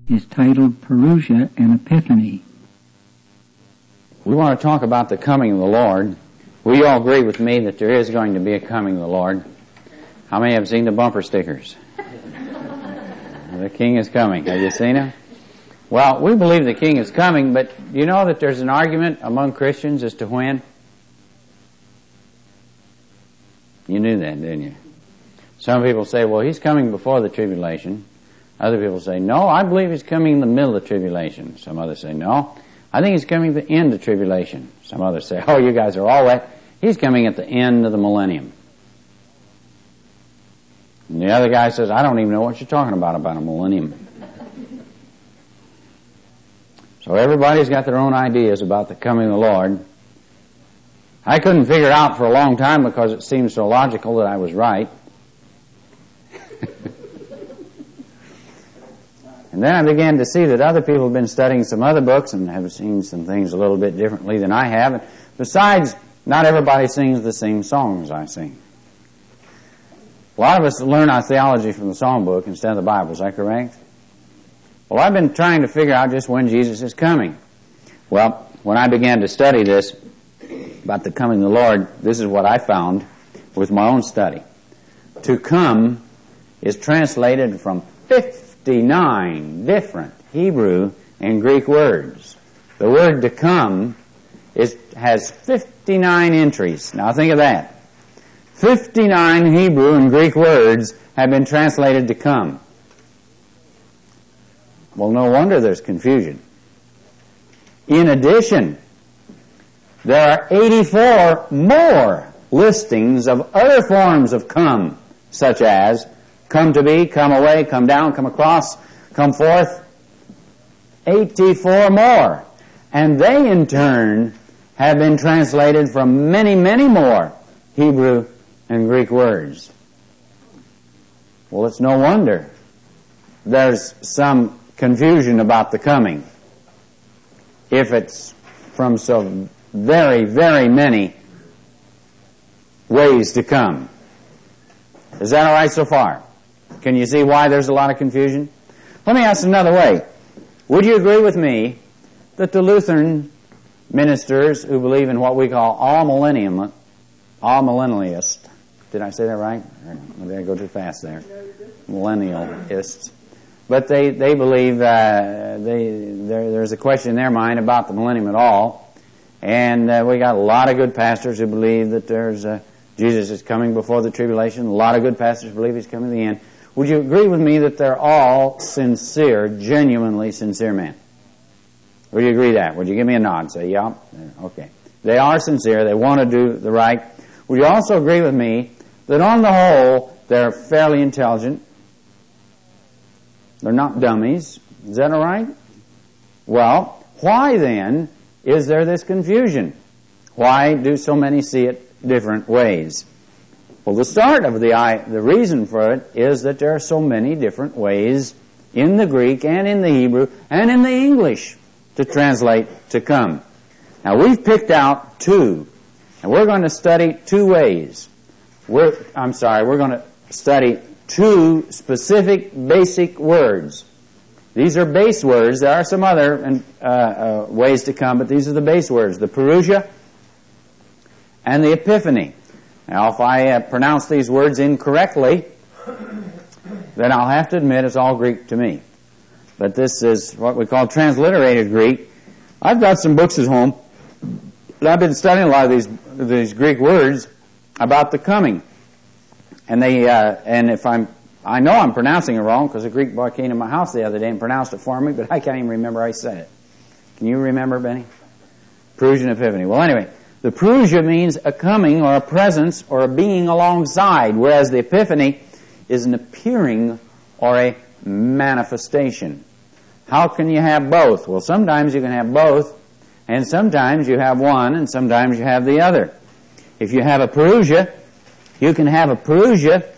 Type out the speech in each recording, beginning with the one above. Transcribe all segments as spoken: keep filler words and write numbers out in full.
is titled Parousia and Epiphany. We want to talk about the coming of the Lord. Will you all agree with me that there is going to be a coming of the Lord? How many have seen the bumper stickers? The King is coming. Have you seen them? Well, we believe the King is coming, but you know that there's an argument among Christians as to when? You knew that, didn't you? Some people say, well, he's coming before the tribulation. Other people say, no, I believe he's coming in the middle of the tribulation. Some others say, no, I think he's coming at the end of tribulation. Some others say, oh, you guys are all wet. He's coming at the end of the millennium. And the other guy says, I don't even know what you're talking about, about a millennium. So everybody's got their own ideas about the coming of the Lord. I couldn't figure it out for a long time because it seemed so logical that I was right. And then I began to see that other people have been studying some other books and have seen some things a little bit differently than I have. And besides, not everybody sings the same songs I sing. A lot of us learn our theology from the songbook instead of the Bible. Is that correct? Well, I've been trying to figure out just when Jesus is coming. Well, when I began to study this about the coming of the Lord, this is what I found with my own study. To come is translated from fifty-nine different Hebrew and Greek words. The word to come is, has fifty-nine entries. Now think of that. fifty-nine Hebrew and Greek words have been translated to come. Well, no wonder there's confusion. In addition, there are eighty-four more listings of other forms of come, such as come to be, come away, come down, come across, come forth. eighty-four more. And they, in turn, have been translated from many, many more Hebrew and Greek words. Well, it's no wonder there's some confusion about the coming, if it's from so very, very many ways to come. Is that all right so far? Can you see why there's a lot of confusion? Let me ask another way. Would you agree with me that the Lutheran ministers who believe in what we call all millennium, all millennialists, did I say that right? Or did I go too fast there? Millennialists. But they, they believe uh, they there, there's a question in their mind about the millennium at all. And uh, we got a lot of good pastors who believe that there's uh, Jesus is coming before the tribulation. A lot of good pastors believe he's coming at the end. Would you agree with me that they're all sincere, genuinely sincere men? Would you agree that? Would you give me a nod? Say, yeah. Okay. They are sincere. They want to do the right. Would you also agree with me that on the whole, they're fairly intelligent? They're not dummies. Is that all right? Well, why then is there this confusion? Why do so many see it different ways? Well, the start of the the reason for it is that there are so many different ways in the Greek and in the Hebrew and in the English to translate to come. Now, we've picked out two, and we're going to study two ways. We're, I'm sorry, we're going to study two specific basic words. These are base words. There are some other uh, uh, ways to come, but these are the base words, the Parousia and the Epiphany. Now, if I uh, pronounce these words incorrectly, then I'll have to admit it's all Greek to me. But this is what we call transliterated Greek. I've got some books at home, and I've been studying a lot of these these Greek words about the coming. And they, uh, and if I'm, I know I'm pronouncing it wrong because a Greek boy came to my house the other day and pronounced it for me, but I can't even remember how he said it. Can you remember, Benny? Parousia and Epiphany. Well, anyway, the Parousia means a coming or a presence or a being alongside, whereas the Epiphany is an appearing or a manifestation. How can you have both? Well, sometimes you can have both, and sometimes you have one, and sometimes you have the other. If you have a Parousia, you can have a Parousia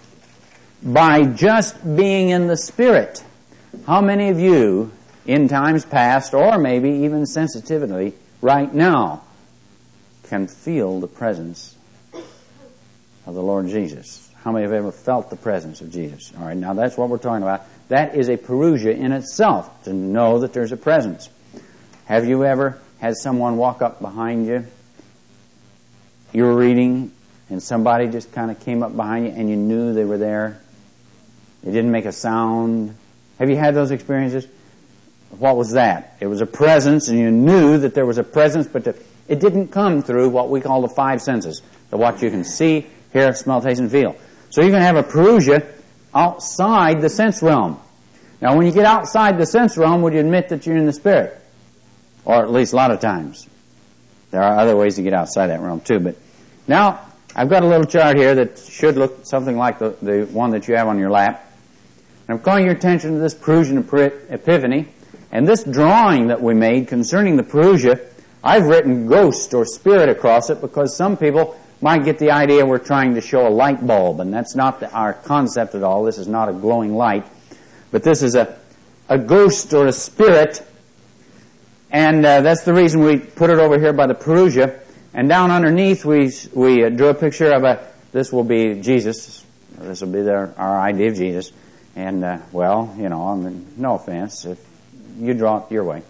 by just being in the Spirit. How many of you, in times past, or maybe even sensitively right now, can feel the presence of the Lord Jesus? How many have ever felt the presence of Jesus? All right, now that's what we're talking about. That is a parousia in itself, to know that there's a presence. Have you ever had someone walk up behind you? You were reading, and somebody just kind of came up behind you, and you knew they were there. They didn't make a sound. Have you had those experiences? What was that? It was a presence, and you knew that there was a presence, but the, it didn't come through what we call the five senses, the what you can see, hear, smell, taste, and feel. So you can have a parousia outside the sense realm. Now, when you get outside the sense realm, would you admit that you're in the Spirit? Or at least a lot of times. There are other ways to get outside that realm too. But now, I've got a little chart here that should look something like the, the one that you have on your lap. And I'm calling your attention to this Parousian Epiphany. And this drawing that we made concerning the parousia, I've written ghost or spirit across it because some people might get the idea we're trying to show a light bulb, and that's not the, our concept at all. This is not a glowing light, but this is a, a ghost or a spirit, and uh, that's the reason we put it over here by the parousia. And down underneath we we uh, drew a picture of a, this will be Jesus, this will be their, our idea of Jesus, and uh, well, you know, I mean, no offense, if you draw it your way.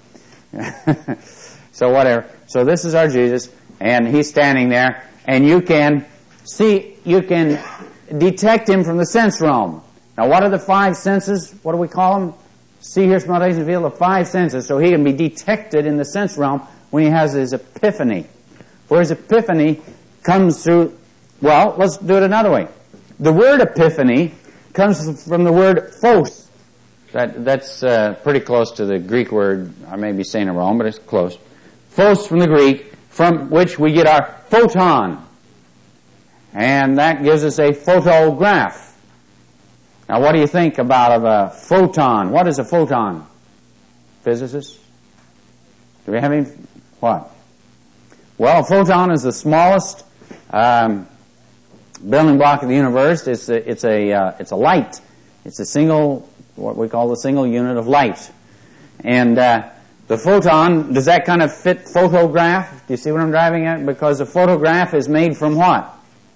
So whatever. So this is our Jesus, and he's standing there, and you can see, you can detect him from the sense realm. Now what are the five senses? What do we call them? See, hear, smell, taste, and feel, the five senses. So he can be detected in the sense realm when he has his epiphany. For his epiphany comes through, well, let's do it another way. The word epiphany comes from the word phos. That, that's uh, pretty close to the Greek word. I may be saying it wrong, but it's close. Phos from the Greek, from which we get our photon. And that gives us a photograph. Now, what do you think about of a photon? What is a photon? Physicists? Do we have any? What? Well, a photon is the smallest um, building block of the universe. It's a, it's a, uh, it's a light. It's a single, what we call the single unit of light. And uh, the photon, does that kind of fit photograph? Do you see what I'm driving at? Because a photograph is made from what?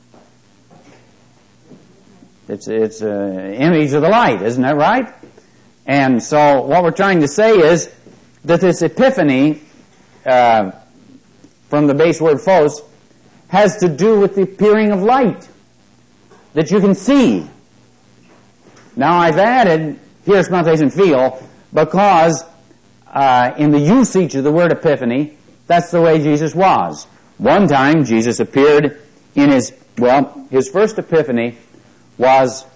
It's it's an image of the light, isn't that right? And so what we're trying to say is that this epiphany, uh, from the base word phos, has to do with the appearing of light that you can see. Now I've added hear, smell, taste, and feel because uh, in the usage of the word epiphany, that's the way Jesus was. One time Jesus appeared in his, well, his first epiphany was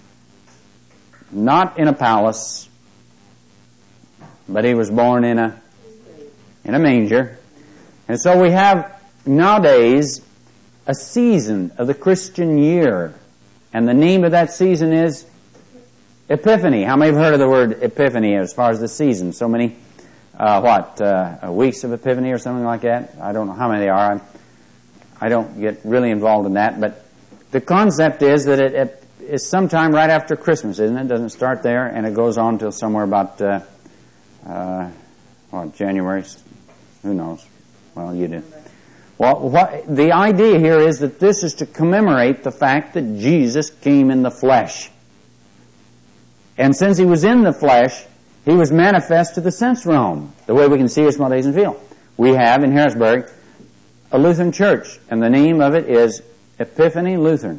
not in a palace, but he was born in a in a manger. And so we have nowadays a season of the Christian year, and the name of that season is Epiphany. How many have heard of the word Epiphany as far as the season? So many, uh, what, uh, weeks of Epiphany or something like that? I don't know how many there are. I don't get really involved in that, but the concept is that it, it is sometime right after Christmas, isn't it? It doesn't start there, and it goes on till somewhere about, uh, uh, what, January? Who knows? Well, you do. Well, what, the idea here is that this is to commemorate the fact that Jesus came in the flesh. And since he was in the flesh, he was manifest to the sense realm, the way we can see, hear, smell, taste, and feel. We have in Harrisburg a Lutheran church, and the name of it is Epiphany Lutheran.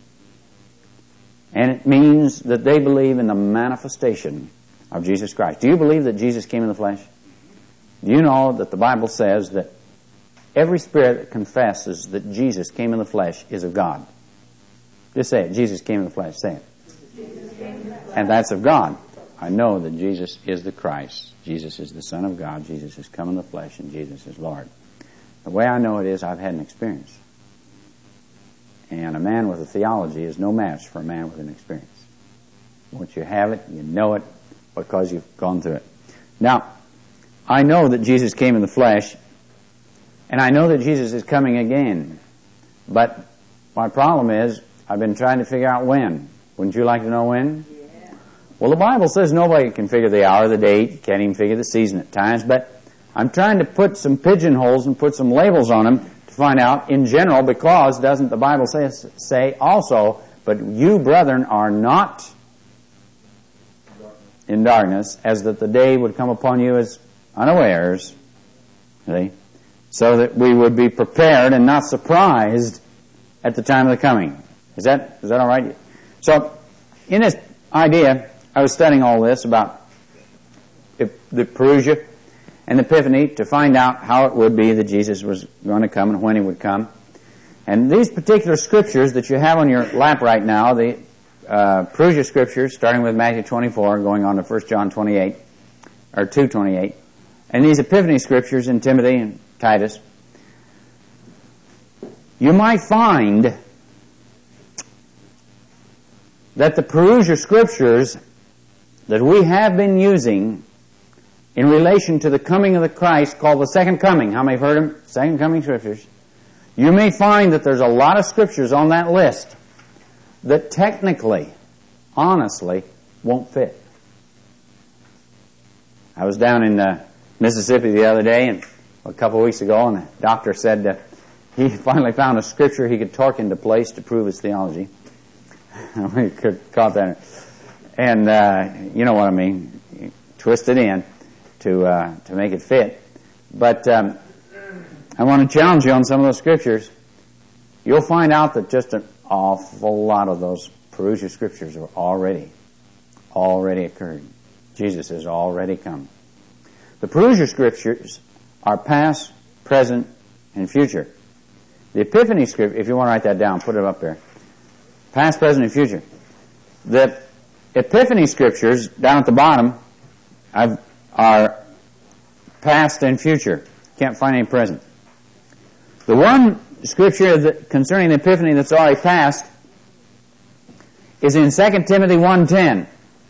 And it means that they believe in the manifestation of Jesus Christ. Do you believe that Jesus came in the flesh? Do you know that the Bible says that every spirit that confesses that Jesus came in the flesh is of God? Just say it. Jesus came in the flesh. Say it. And that's of God. I know that Jesus is the Christ. Jesus is the Son of God. Jesus has come in the flesh, and Jesus is Lord. The way I know it is I've had an experience. And a man with a theology is no match for a man with an experience. Once you have it, you know it because you've gone through it. Now, I know that Jesus came in the flesh, and I know that Jesus is coming again. But my problem is I've been trying to figure out when. Wouldn't you like to know when? Yeah. Well, the Bible says nobody can figure the hour, the date, can't even figure the season at times, but I'm trying to put some pigeonholes and put some labels on them to find out in general, because doesn't the Bible say, say also, but you, brethren, are not in darkness, as that the day would come upon you as unawares, see, so that we would be prepared and not surprised at the time of the coming. Is that is that all right? So, in this idea, I was studying all this about the Parousia and Epiphany to find out how it would be that Jesus was going to come and when He would come. And these particular scriptures that you have on your lap right now, the uh, Parousia scriptures, starting with Matthew twenty-four, going on to First John twenty-eight, or two twenty-eight, and these Epiphany scriptures in Timothy and Titus, you might find that the Parousia scriptures that we have been using in relation to the coming of the Christ, called the Second Coming. How many have heard of them? Second Coming scriptures. You may find that there's a lot of scriptures on that list that technically, honestly, won't fit. I was down in uh, Mississippi the other day, and a couple of weeks ago, and the doctor said uh, he finally found a scripture he could torque into place to prove his theology. We could caught that, and uh, you know what I mean, twist it in to uh, to make it fit. But um, I want to challenge you on some of those scriptures. You'll find out that just an awful lot of those Parousia scriptures are already, already occurred. Jesus has already come. The Parousia scriptures are past, present, and future. The Epiphany scripture, if you want to write that down, put it up there. Past, present, and future. The Epiphany scriptures, down at the bottom, I've, are past and future. Can't find any present. The one scripture that, concerning the Epiphany that's already passed is in Second Timothy one ten.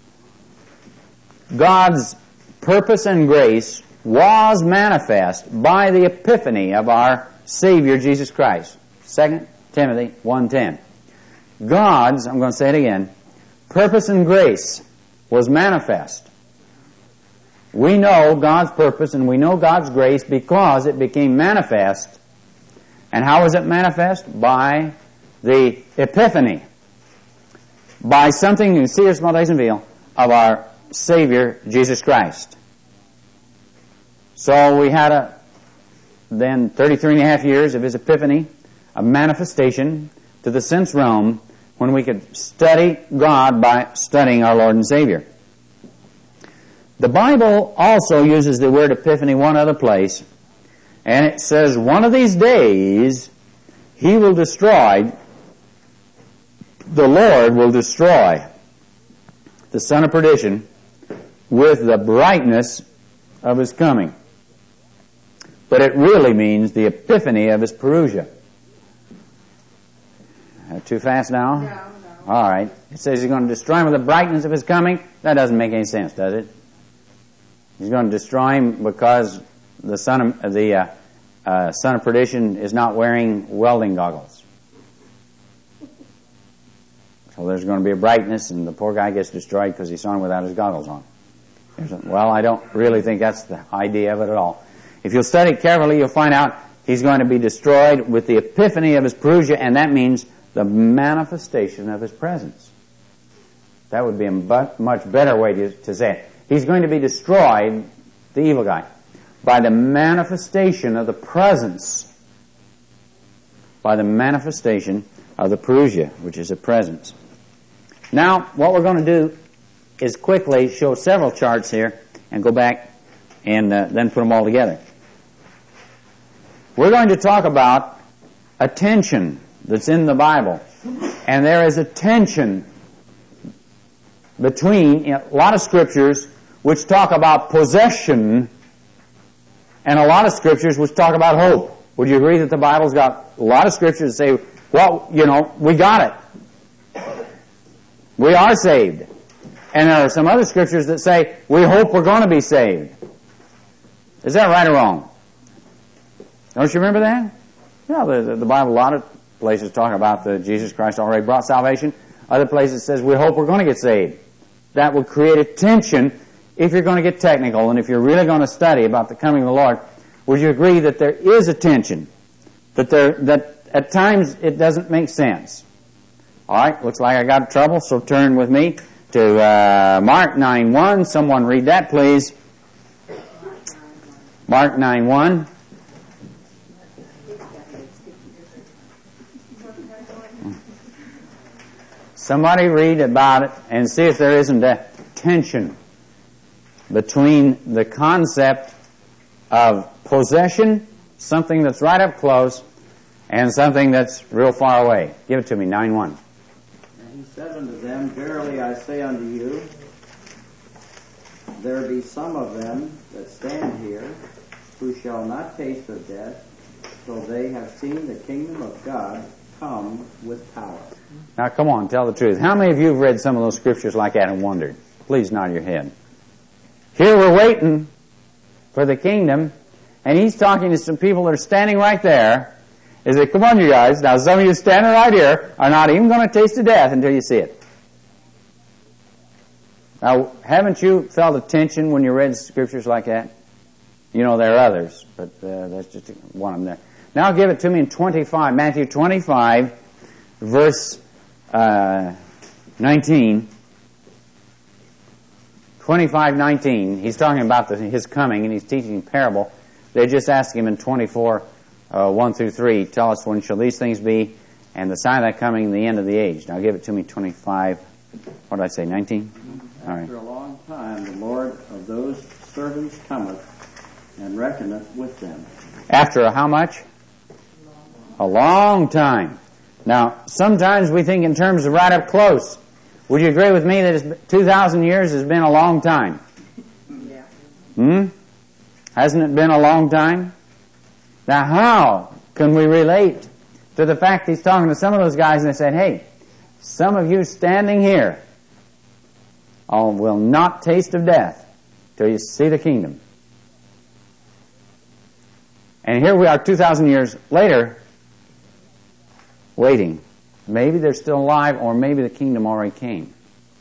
God's purpose and grace was manifest by the Epiphany of our Savior Jesus Christ. Second Timothy one ten. God's, I'm going to say it again, purpose and grace was manifest. We know God's purpose and we know God's grace because it became manifest. And how was it manifest? By the Epiphany. By something you see or smell, taste, and feel of our Savior Jesus Christ. So we had a then thirty-three and a half years of His Epiphany, a manifestation to the sense realm when we could study God by studying our Lord and Savior. The Bible also uses the word Epiphany one other place, and it says, one of these days He will destroy, the Lord will destroy the son of perdition with the brightness of His coming. But it really means the epiphany of His Parousia. Uh, too fast now? No, no. All right. It says He's going to destroy him with the brightness of His coming. That doesn't make any sense, does it? He's going to destroy him because the son of the uh, uh, son of perdition is not wearing welding goggles. So there's going to be a brightness, and the poor guy gets destroyed because he saw him without his goggles on. A, well, I don't really think that's the idea of it at all. If you'll study it carefully, you'll find out He's going to be destroyed with the epiphany of His Parousia, and that means the manifestation of His presence. That would be a much better way to, to say it. He's going to be destroyed, the evil guy, by the manifestation of the presence, by the manifestation of the Parousia, which is a presence. Now, what we're going to do is quickly show several charts here and go back and uh, then put them all together. We're going to talk about a tension that's in the Bible. And there is a tension between, you know, a lot of scriptures which talk about possession and a lot of scriptures which talk about hope. Would you agree that the Bible's got a lot of scriptures that say, well, you know, we got it. We are saved. And there are some other scriptures that say, we hope we're going to be saved. Is that right or wrong? Don't you remember that? Yeah, the, the, the Bible, a lot of places talk about the Jesus Christ already brought salvation. Other places says, we hope we're going to get saved. That would create a tension if you're going to get technical and if you're really going to study about the coming of the Lord. Would you agree that there is a tension? That there, that at times it doesn't make sense. All right, looks like I got trouble, so turn with me to uh, Mark nine one. Someone read that, please. Mark nine one. Somebody read about it and see if there isn't a tension between the concept of possession, something that's right up close, and something that's real far away. Give it to me, nine one. And he said unto them, Verily I say unto you, there be some of them that stand here, who shall not taste of death, till they have seen the kingdom of God come with power. Now come on, tell the truth. How many of you have read some of those scriptures like that and wondered? Please nod your head. Here we're waiting for the kingdom, and he's talking to some people that are standing right there. He said, come on you guys, now some of you standing right here are not even going to taste of death until you see it. Now, haven't you felt a tension when you read scriptures like that? You know, there are others, but uh, that's just one of them there. Now give it to me in twenty-five, Matthew twenty-five, verse uh, nineteen. twenty-five nineteen. He's talking about the, his coming, and he's teaching a parable. They just asked him in twenty-four, uh, one through three, tell us when shall these things be, and the sign of that coming, and the end of the age. Now give it to me, twenty-five, what did I say, nineteen? All right. After a long time, the Lord of those servants cometh, and reckoneth with them. After a how much? A long time. Now, sometimes we think in terms of right up close. Would you agree with me that it's two thousand years has been a long time? Yeah. Hmm? Hasn't it been a long time? Now, how can we relate to the fact he's talking to some of those guys and they said, hey, some of you standing here all will not taste of death till you see the kingdom. And here we are two thousand years later, waiting. Maybe they're still alive, or maybe the kingdom already came.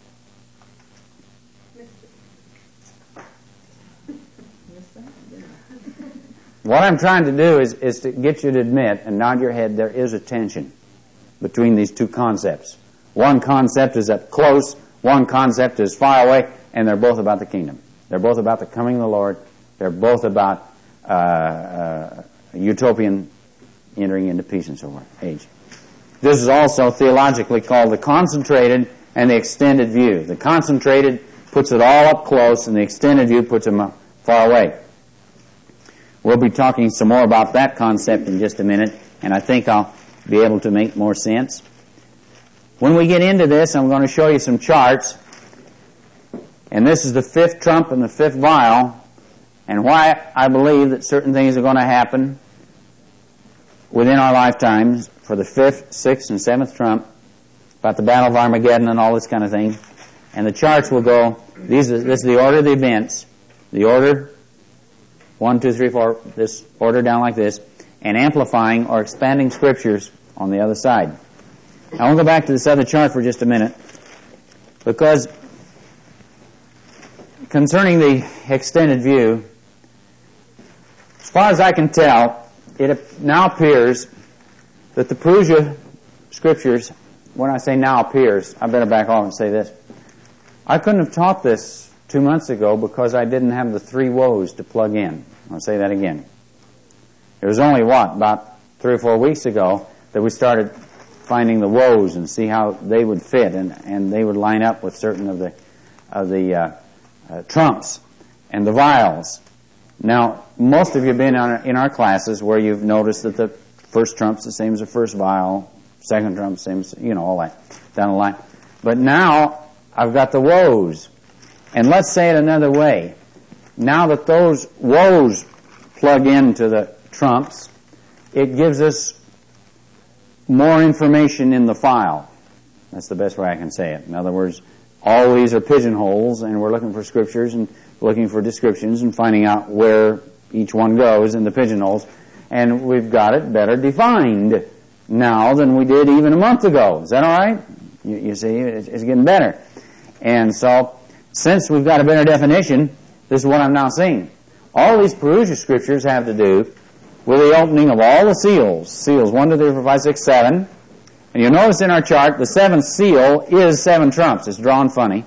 What I'm trying to do is, is to get you to admit and nod your head there is a tension between these two concepts. One concept is up close, one concept is far away, and they're both about the kingdom. They're both about the coming of the Lord. They're both about uh, uh, utopian entering into peace and so forth, age. This is also theologically called the concentrated and the extended view. The concentrated puts it all up close, and the extended view puts them far away. We'll be talking some more about that concept in just a minute, and I think I'll be able to make more sense. When we get into this, I'm going to show you some charts, and this is the fifth trump and the fifth vial, and why I believe that certain things are going to happen within our lifetimes for the fifth, sixth, and seventh trump, about the Battle of Armageddon and all this kind of thing. And the charts will go, these are, this is the order of the events, the order, one, two, three, four, this order down like this, and amplifying or expanding scriptures on the other side. Now we'll go back to this other chart for just a minute, because concerning the extended view, as far as I can tell, it now appears that the Perusia scriptures, when I say now appears, I better back off and say this. I couldn't have taught this two months ago because I didn't have the three woes to plug in. I'll say that again. It was only, what, about three or four weeks ago that we started finding the woes and see how they would fit, and, and they would line up with certain of the of the uh, uh, trumps and the vials. Now, most of you have been on, in our classes where you've noticed that the first trump's the same as the first vial, second trump same as, you know, all that down the line. But now I've got the woes. And let's say it another way. Now that those woes plug into the trumps, it gives us more information in the file. That's the best way I can say it. In other words, all these are pigeonholes, and we're looking for scriptures and looking for descriptions and finding out where each one goes in the pigeonholes. And we've got it better defined now than we did even a month ago. Is that all right? You, you see, it's, it's getting better. And so, since we've got a better definition, this is what I'm now seeing. All these Perusia scriptures have to do with the opening of all the seals. Seals one, two, three, four, five, six, seven. And you'll notice in our chart, the seventh seal is seven trumps. It's drawn funny.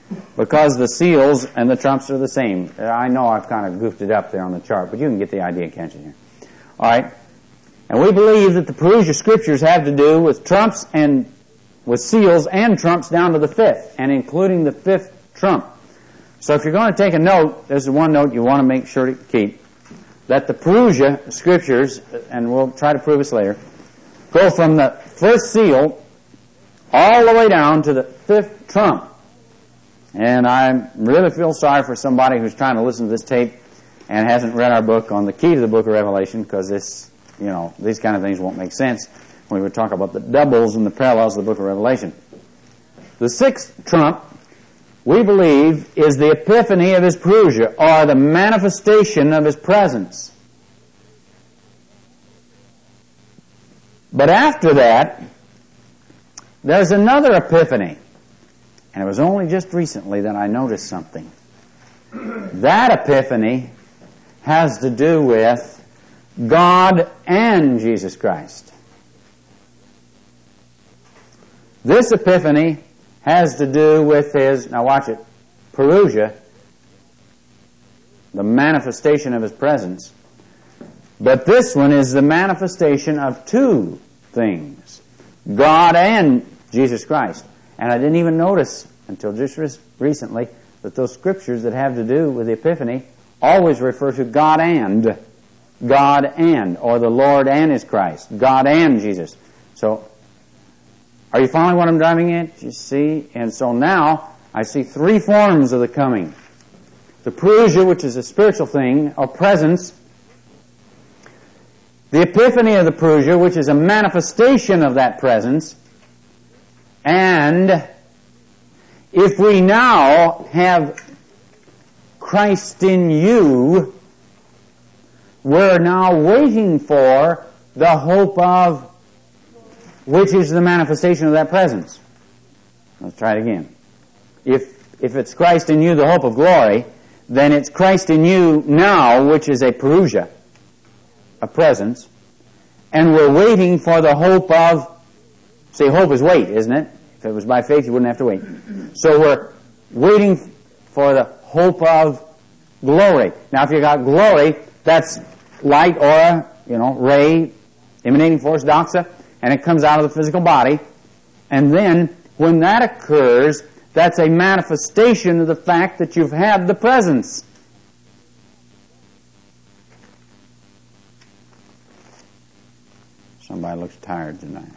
because the seals and the trumps are the same. I know I've kind of goofed it up there on the chart, but you can get the idea, can't you? Here. All right. And we believe that the Parousia Scriptures have to do with trumps and with seals and trumps down to the fifth, and including the fifth trump. So if you're going to take a note, there's one note you want to make sure to keep, that the Parousia Scriptures, and we'll try to prove this later, go from the first seal all the way down to the fifth trump. And I really feel sorry for somebody who's trying to listen to this tape and hasn't read our book on the key to the book of Revelation, because this, you know, these kind of things won't make sense when we talk about the doubles and the parallels of the book of Revelation. The sixth trump, we believe, is the epiphany of his parousia, or the manifestation of his presence. But after that, there's another epiphany. And it was only just recently that I noticed something. That epiphany has to do with God and Jesus Christ. This epiphany has to do with his, now watch it, parousia, the manifestation of his presence. But this one is the manifestation of two things, God and Jesus Christ. And I didn't even notice until just recently that those scriptures that have to do with the epiphany always refer to God and, God and, or the Lord and his Christ, God and Jesus. So, are you following what I'm driving at? You see? And so now, I see three forms of the coming. The parousia, which is a spiritual thing, or presence. The epiphany of the parousia, which is a manifestation of that presence. And if we now have Christ in you, we're now waiting for the hope of, which is the manifestation of that presence. Let's try it again. If, if it's Christ in you, the hope of glory, then it's Christ in you now, which is a parousia, a presence, and we're waiting for the hope of, see, hope is wait, isn't it? If it was by faith, you wouldn't have to wait. So we're waiting for the hope of glory. Now, if you got glory, that's light, aura, you know, ray, emanating force, doxa, and it comes out of the physical body. And then, when that occurs, that's a manifestation of the fact that you've had the presence. Somebody looks tired tonight.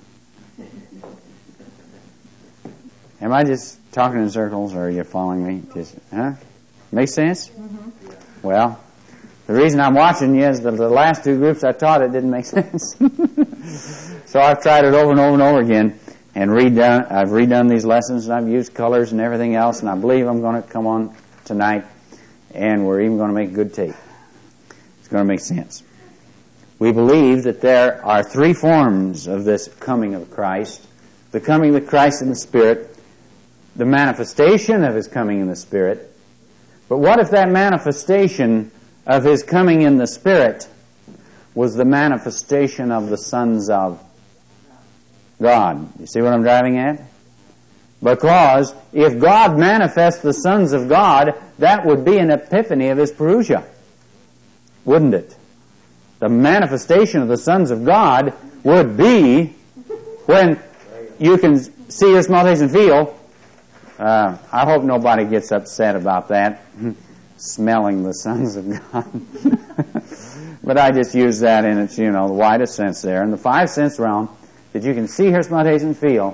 Am I just talking in circles, or are you following me? Just, huh? Make sense? Mm-hmm. Well, the reason I'm watching you is that the last two groups I taught it didn't make sense. So I've tried it over and over and over again, and redone. I've redone these lessons, and I've used colors and everything else, and I believe I'm going to come on tonight, and we're even going to make good tape. It's going to make sense. We believe that there are three forms of this coming of Christ. The coming of Christ in the Spirit, the manifestation of his coming in the Spirit. But what if that manifestation of his coming in the Spirit was the manifestation of the sons of God? You see what I'm driving at? Because if God manifests the sons of God, that would be an epiphany of his parousia, wouldn't it? The manifestation of the sons of God would be when you can see, hear, smell, taste, and feel. Uh, I hope nobody gets upset about that, smelling the sons of God. But I just use that in its, you know, the widest sense there. In the five sense realm, that you can see, hear, smell, taste, and feel.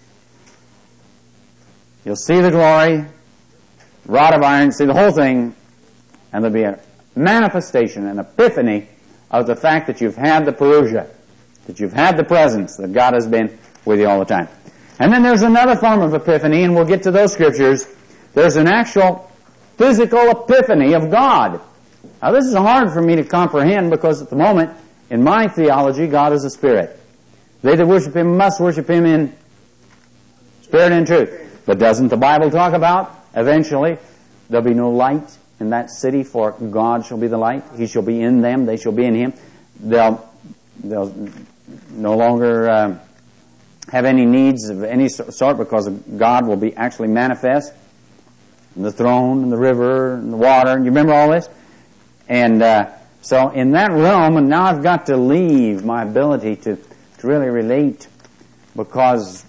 You'll see the glory, rod of iron, see the whole thing, and there'll be a manifestation, an epiphany of the fact that you've had the parousia, that you've had the presence, that God has been with you all the time. And then there's another form of epiphany, and we'll get to those scriptures. There's an actual physical epiphany of God. Now, this is hard for me to comprehend because at the moment, in my theology, God is a spirit. They that worship him must worship him in spirit and truth. But doesn't the Bible talk about eventually there'll be no light in that city, for God shall be the light. He shall be in them. They shall be in him. They'll, they'll no longer uh, have any needs of any sort because God will be actually manifest. and the throne, and the river, and the water. And you remember all this? And uh, so in that realm, and now I've got to leave my ability to, to really relate, because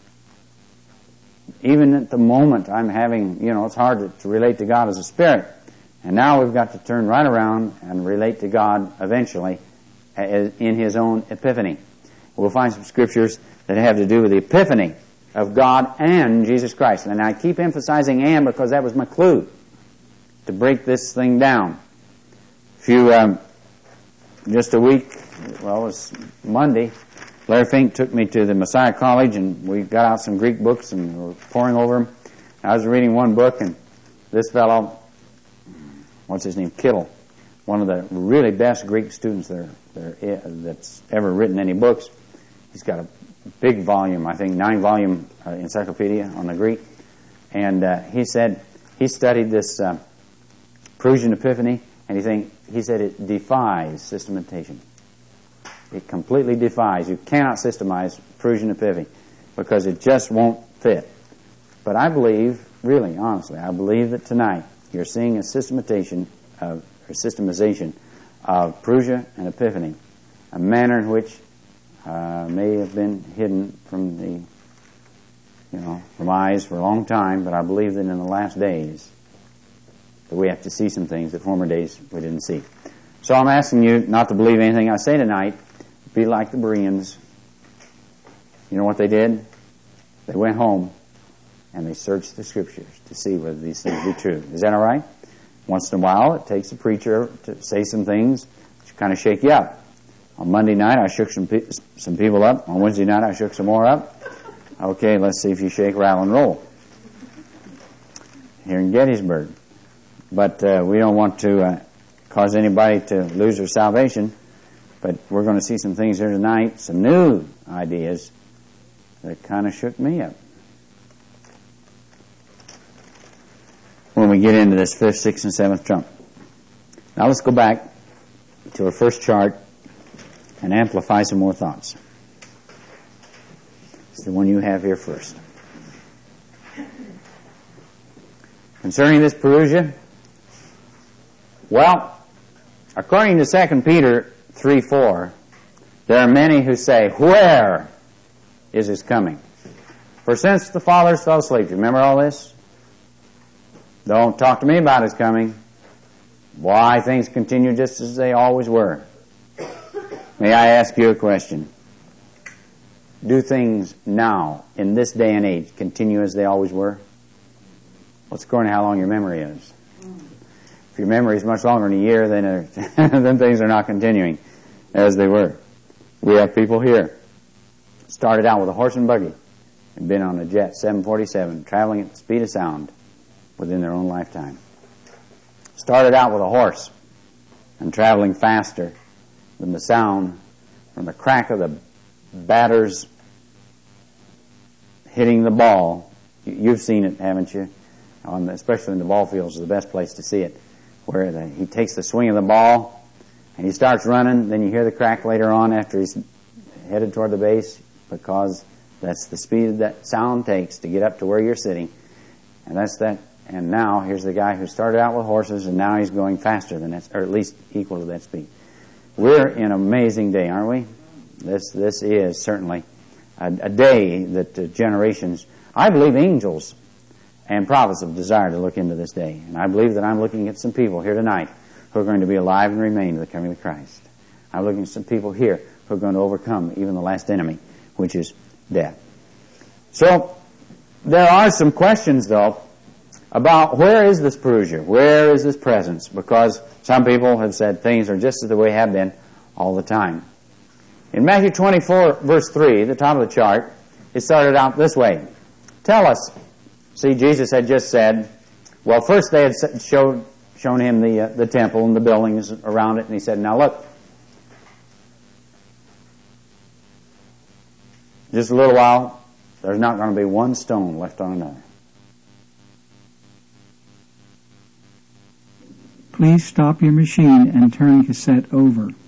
even at the moment I'm having, you know, it's hard to, to relate to God as a spirit. And now we've got to turn right around and relate to God eventually in His own epiphany. We'll find some scriptures that have to do with the epiphany of God and Jesus Christ. And I keep emphasizing and because that was my clue to break this thing down. A few, um, just a week, well, it was Monday, Larry Fink took me to the Messiah College, and we got out some Greek books and we were poring over them. I was reading one book, and this fellow, what's his name, Kittle, one of the really best Greek students there, there that's ever written any books. He's got a big volume, I think nine-volume uh, encyclopedia on the Greek. And uh, he said he studied this uh, Prussian Epiphany, and he, think, he said it defies systematization. It completely defies. You cannot systemize Prussian Epiphany because it just won't fit. But I believe, really, honestly, I believe that tonight you're seeing a systematization of, or systemization of Prussian and Epiphany, a manner in which uh, may have been hidden from the, you know, from eyes for a long time. But I believe that in the last days that we have to see some things that former days we didn't see. So I'm asking you not to believe anything I say tonight. Be like the Bereans. You know what they did? They went home and they searched the Scriptures to see whether these things be true. Is that all right? Once in a while, it takes a preacher to say some things to kind of shake you up. On Monday night, I shook some pe- some people up. On Wednesday night, I shook some more up. Okay, let's see if you shake, rattle, and roll here in Gettysburg. But uh, we don't want to uh, cause anybody to lose their salvation. But we're going to see some things here tonight, some new ideas that kind of shook me up. When we get into this fifth, sixth, and seventh trump. Now let's go back to our first chart and amplify some more thoughts. It's the one you have here first. Concerning this Parousia, well, according to Second Peter three four, there are many who say, where is his coming? For since the fathers fell asleep, do you remember all this? Don't talk to me about his coming. Why, things continue just as they always were. May I ask you a question? Do things now, in this day and age, continue as they always were? What's according to how long your memory is? If your memory is much longer than a year, then, uh, then things are not continuing as they were. We have people here. Started out with a horse and buggy and been on a jet seven forty-seven, traveling at the speed of sound within their own lifetime. Started out with a horse and traveling faster than the sound from the crack of the batters hitting the ball. You've seen it, haven't you? On the, especially in the ball fields is the best place to see it, where the, he takes the swing of the ball and he starts running, then you hear the crack later on after he's headed toward the base, because that's the speed that sound takes to get up to where you're sitting. And that's that. And now here's the guy who started out with horses, and now he's going faster than that, or at least equal to that speed. We're in an amazing day, aren't we? This this is certainly a, a day that uh, generations, I believe angels and prophets have desired to look into this day. And I believe that I'm looking at some people here tonight who are going to be alive and remain to the coming of Christ. I'm looking at some people here who are going to overcome even the last enemy, which is death. So, there are some questions, though, about where is this Parousia? Where is this presence? Because some people have said things are just as the way they have been all the time. In Matthew twenty-four, verse three, the top of the chart, it started out this way. Tell us. See, Jesus had just said, well, first they had showed, shown him the uh, the temple and the buildings around it, and he said, now look, just a little while, there's not going to be one stone left on another. Please stop your machine and turn cassette over.